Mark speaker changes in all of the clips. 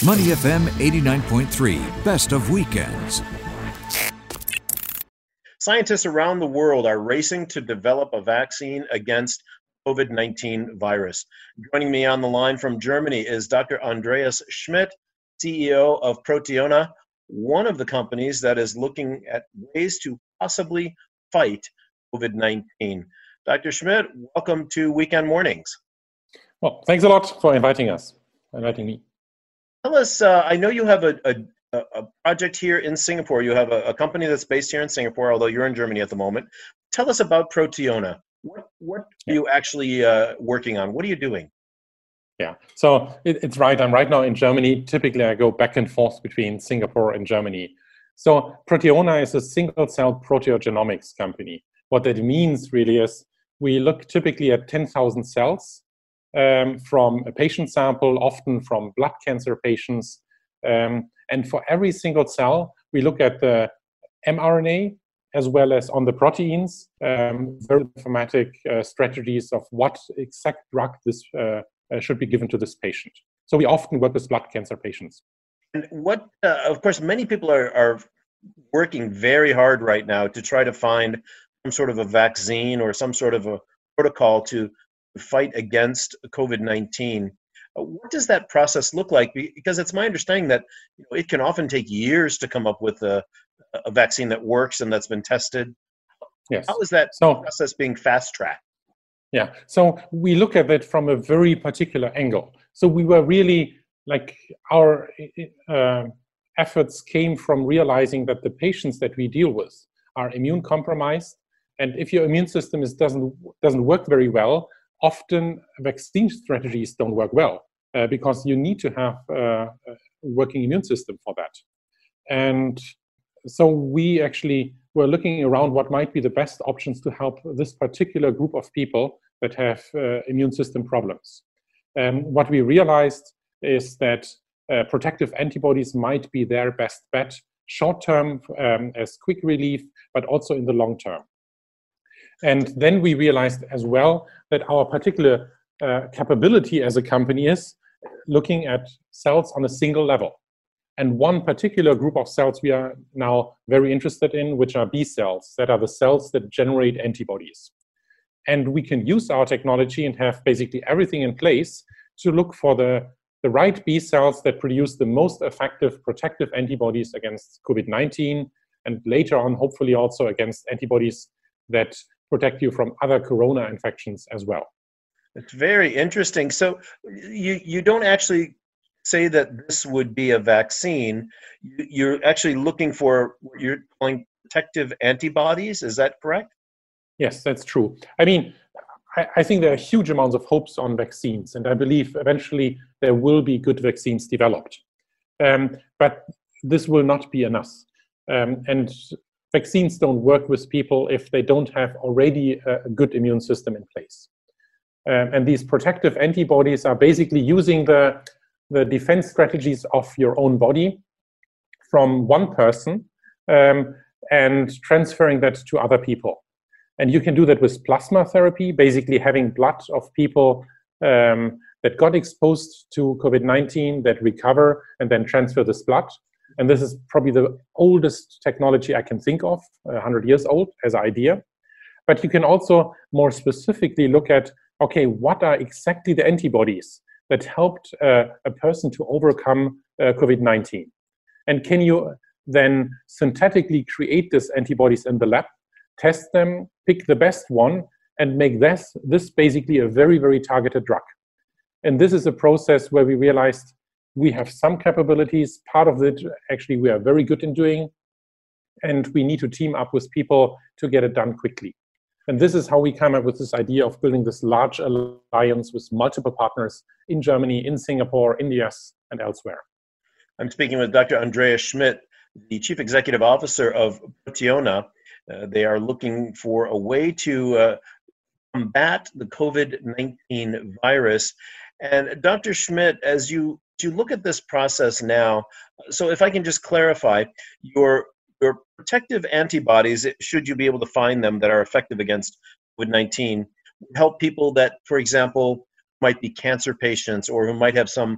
Speaker 1: Money FM 89.3, best of weekends.
Speaker 2: Scientists around the world are racing to develop a vaccine against COVID-19 virus. Joining me on the line from Germany is Dr. Andreas Schmidt, CEO of Proteona, one of the companies that is looking at ways to possibly fight COVID-19. Dr. Schmidt, welcome to Weekend Mornings.
Speaker 3: Well, thanks a lot for inviting me.
Speaker 2: Tell us, I know you have a project here in Singapore. You have a company that's based here in Singapore, although you're in Germany at the moment. Tell us about Proteona. What are you actually working on? What are you doing?
Speaker 3: Yeah, so it's right. I'm right now in Germany. Typically, I go back and forth between Singapore and Germany. So Proteona is a single-cell proteogenomics company. What that means really is we look typically at 10,000 cells from a patient sample, often from blood cancer patients. And for every single cell, we look at the mRNA as well as on the proteins, very informatic strategies of what exact drug this should be given to this patient. So we often work with blood cancer patients.
Speaker 2: And what, of course, many people are working very hard right now to try to find some sort of a vaccine or some sort of a protocol to fight against COVID-19. What does that process look like? Because it's my understanding that it can often take years to come up with a vaccine that works and that's been tested.
Speaker 3: Yes.
Speaker 2: How is that process being fast-tracked?
Speaker 3: Yeah, so we look at it from a very particular angle. So we were really, our efforts came from realizing that the patients that we deal with are immune compromised. And if your immune system doesn't work very well, often vaccine strategies don't work well because you need to have a working immune system for that. And so we actually were looking around what might be the best options to help this particular group of people that have immune system problems. What we realized is that protective antibodies might be their best bet, short-term as quick relief, but also in the long term. And then we realized as well that our particular capability as a company is looking at cells on a single level. And one particular group of cells we are now very interested in, which are B cells, that are the cells that generate antibodies. And we can use our technology and have basically everything in place to look for the right B cells that produce the most effective protective antibodies against COVID-19, and later on, hopefully also against antibodies that protect you from other corona infections as well.
Speaker 2: It's very interesting. So you don't actually say that this would be a vaccine. You're actually looking for what you're calling protective antibodies. Is that correct?
Speaker 3: Yes, that's true. I mean, I think there are huge amounts of hopes on vaccines, and I believe eventually there will be good vaccines developed. But this will not be enough. And vaccines don't work with people if they don't have already a good immune system in place. And these protective antibodies are basically using the defense strategies of your own body from one person and transferring that to other people. And you can do that with plasma therapy, basically having blood of people that got exposed to COVID-19, that recover, and then transfer this blood. And this is probably the oldest technology I can think of, 100 years old as an idea. But you can also more specifically look at, okay, what are exactly the antibodies that helped a person to overcome COVID-19? And can you then synthetically create these antibodies in the lab, test them, pick the best one, and make this basically a very, very targeted drug? And this is a process where we realized we have some capabilities. Part of it, actually, we are very good in doing, and we need to team up with people to get it done quickly. And this is how we came up with this idea of building this large alliance with multiple partners in Germany, in Singapore, in the US, and elsewhere.
Speaker 2: I'm speaking with Dr. Andreas Schmidt, the Chief Executive Officer of Proteona. They are looking for a way to combat the COVID-19 virus. And Dr. Schmidt, as you look at this process now, so if I can just clarify, your protective antibodies, should you be able to find them that are effective against COVID-19, help people that, for example, might be cancer patients or who might have some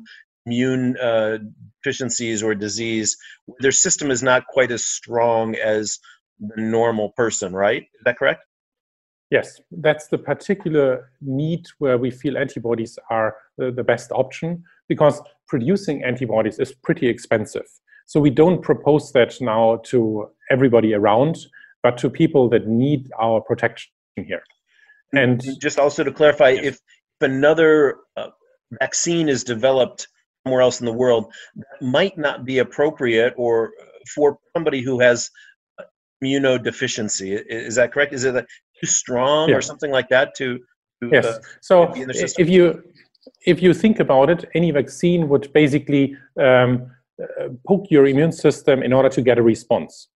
Speaker 2: immune deficiencies or disease, their system is not quite as strong as the normal person, right? Is that correct?
Speaker 3: Yes, that's the particular need where we feel antibodies are the best option, because producing antibodies is pretty expensive. So we don't propose that now to everybody around, but to people that need our protection here.
Speaker 2: And just also to clarify,
Speaker 3: yes.
Speaker 2: if another vaccine is developed somewhere else in the world, that might not be appropriate or for somebody who has immunodeficiency. Is that correct? Is it too strong or something like that to
Speaker 3: yes. So
Speaker 2: be in their system?
Speaker 3: if you think about it, any vaccine would basically poke your immune system in order to get a response.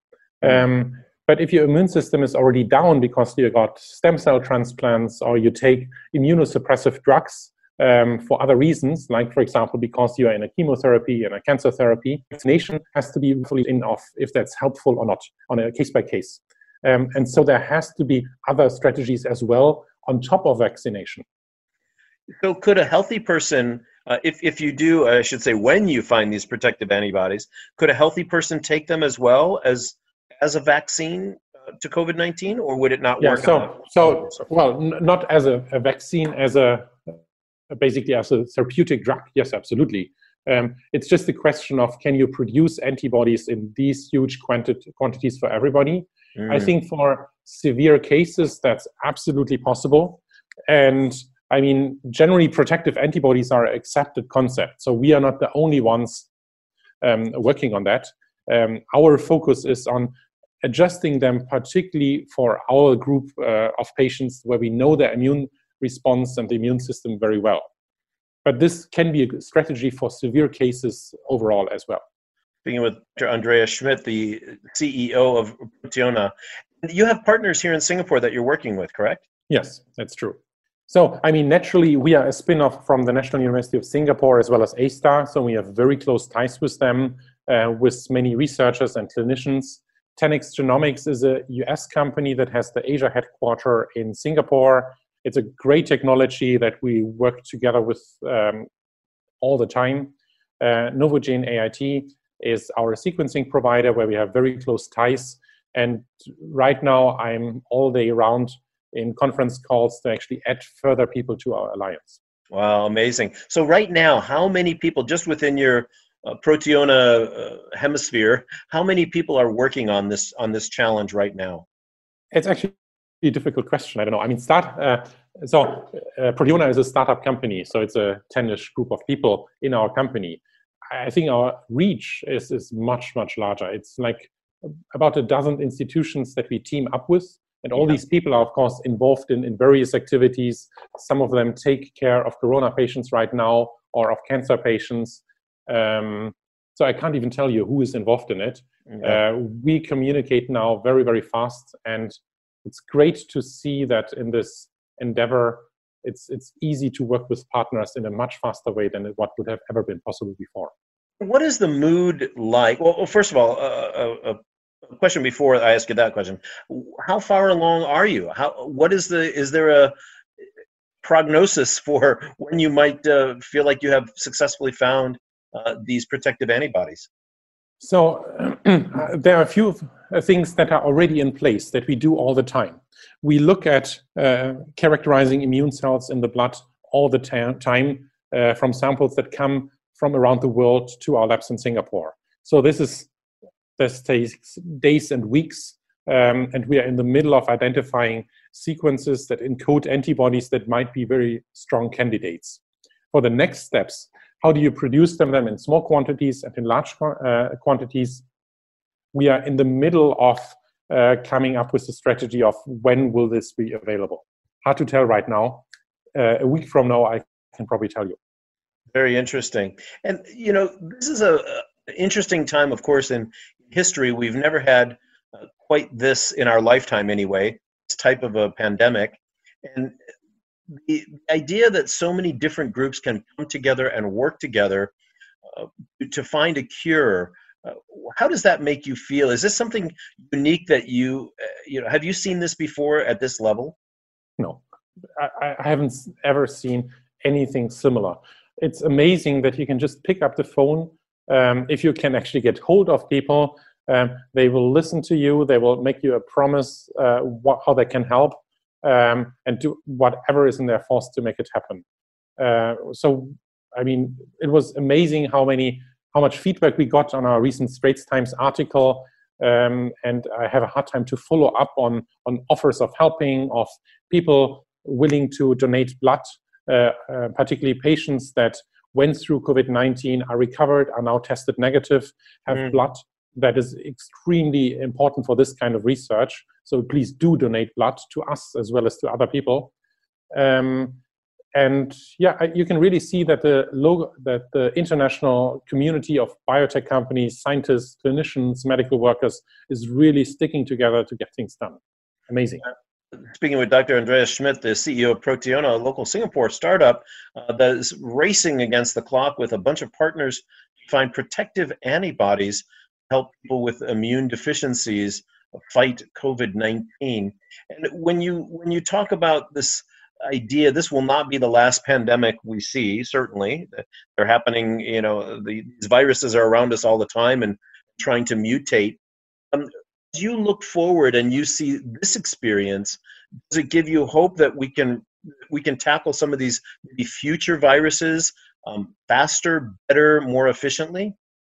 Speaker 3: But if your immune system is already down because you got stem cell transplants or you take immunosuppressive drugs for other reasons, like, for example, because you are in a chemotherapy and a cancer therapy, vaccination has to be fully in off if that's helpful or not on a case by case. And so there has to be other strategies as well on top of vaccination.
Speaker 2: So could a healthy person, if you do, I should say, when you find these protective antibodies, could a healthy person take them as well as a vaccine to COVID-19, or would it not work?
Speaker 3: Well, not as a vaccine, as basically as a therapeutic drug. Yes, absolutely. It's just a question of, can you produce antibodies in these huge quantities for everybody? I think for severe cases, that's absolutely possible. And I mean, generally protective antibodies are an accepted concept. So we are not the only ones working on that. Our focus is on adjusting them, particularly for our group of patients where we know their immune response and the immune system very well. But this can be a strategy for severe cases overall as well.
Speaker 2: Speaking with Dr. Andreas Schmidt, the CEO of Proteona, you have partners here in Singapore that you're working with, correct?
Speaker 3: Yes, that's true. So, I mean, naturally, we are a spin-off from the National University of Singapore as well as A*STAR, so we have very close ties with them, with many researchers and clinicians. 10x Genomics is a US company that has the Asia headquarters in Singapore. It's a great technology that we work together with all the time. Novogene AIT is our sequencing provider where we have very close ties. And right now, I'm all day around in conference calls to actually add further people to our alliance.
Speaker 2: Wow, amazing. So right now, how many people, just within your Proteona hemisphere, how many people are working on this challenge right now?
Speaker 3: It's actually a difficult question. I don't know. I mean, Proteona is a startup company, so it's a 10-ish group of people in our company. I think our reach is much, much larger. It's like about a dozen institutions that we team up with. And all these people are, of course, involved in various activities. Some of them take care of corona patients right now or of cancer patients. So I can't even tell you who is involved in it. We communicate now very, very fast. And it's great to see that in this endeavor, it's easy to work with partners in a much faster way than what would have ever been possible before.
Speaker 2: What is the mood like? Well, first of all, a question before I ask you that question. How far along are you? Is there a prognosis for when you might feel like you have successfully found these protective antibodies?
Speaker 3: So there are a few things that are already in place that we do all the time. We look at characterizing immune cells in the blood all the time from samples that come from around the world to our labs in Singapore. So this takes days and weeks, and we are in the middle of identifying sequences that encode antibodies that might be very strong candidates. For the next steps, how do you produce them in small quantities and in large quantities? We are in the middle of coming up with a strategy of when will this be available. Hard to tell right now. A week from now, I can probably tell you.
Speaker 2: Very interesting. And, this is an interesting time, of course, in history. We've never had quite this in our lifetime anyway, this type of a pandemic. And the idea that so many different groups can come together and work together to find a cure, how does that make you feel? Is this something unique that have you seen this before at this level?
Speaker 3: No, I haven't ever seen anything similar. it's amazing that you can just pick up the phone. If you can actually get hold of people, they will listen to you. They will make you a promise how they can help, and do whatever is in their force to make it happen. So, I mean, it was amazing how much feedback we got on our recent Straits Times article. And I have a hard time to follow up on offers of helping, of people willing to donate blood, particularly patients that went through COVID-19, are recovered, are now tested negative, have blood. That is extremely important for this kind of research. So please do donate blood to us as well as to other people. And yeah, you can really see that the international community of biotech companies, scientists, clinicians, medical workers is really sticking together to get things done. Amazing.
Speaker 2: Speaking with Dr. Andreas Schmidt, the CEO of Proteona, a local Singapore startup that is racing against the clock with a bunch of partners to find protective antibodies to help people with immune deficiencies fight COVID-19. And when you talk about this idea, this will not be the last pandemic we see, certainly. They're happening, these viruses are around us all the time and trying to mutate. As you look forward and you see this experience, does it give you hope that we can tackle some of these maybe future viruses faster, better, more efficiently?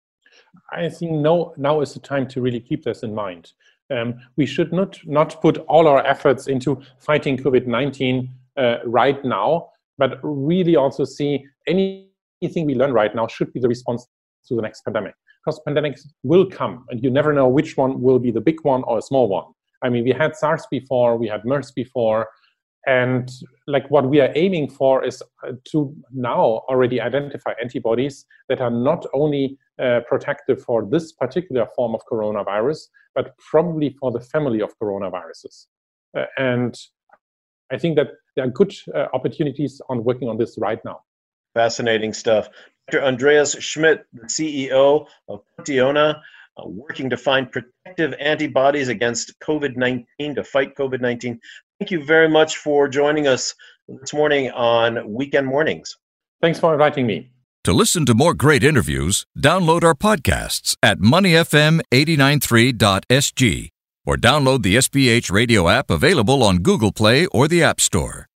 Speaker 3: I think now is the time to really keep this in mind. We should not put all our efforts into fighting COVID-19 right now, but really also see anything we learn right now should be the response to the next pandemic. Because pandemics will come, and you never know which one will be the big one or a small one. I mean, we had SARS before, we had MERS before, and like what we are aiming for is to now already identify antibodies that are not only protective for this particular form of coronavirus, but probably for the family of coronaviruses. And I think that there are good opportunities on working on this right now.
Speaker 2: Fascinating stuff. Dr. Andreas Schmidt, the CEO of Proteona, working to find protective antibodies against COVID-19, to fight COVID-19. Thank you very much for joining us this morning on Weekend Mornings.
Speaker 3: Thanks for inviting me.
Speaker 1: To listen to more great interviews, download our podcasts at moneyfm893.sg or download the SPH radio app available on Google Play or the App Store.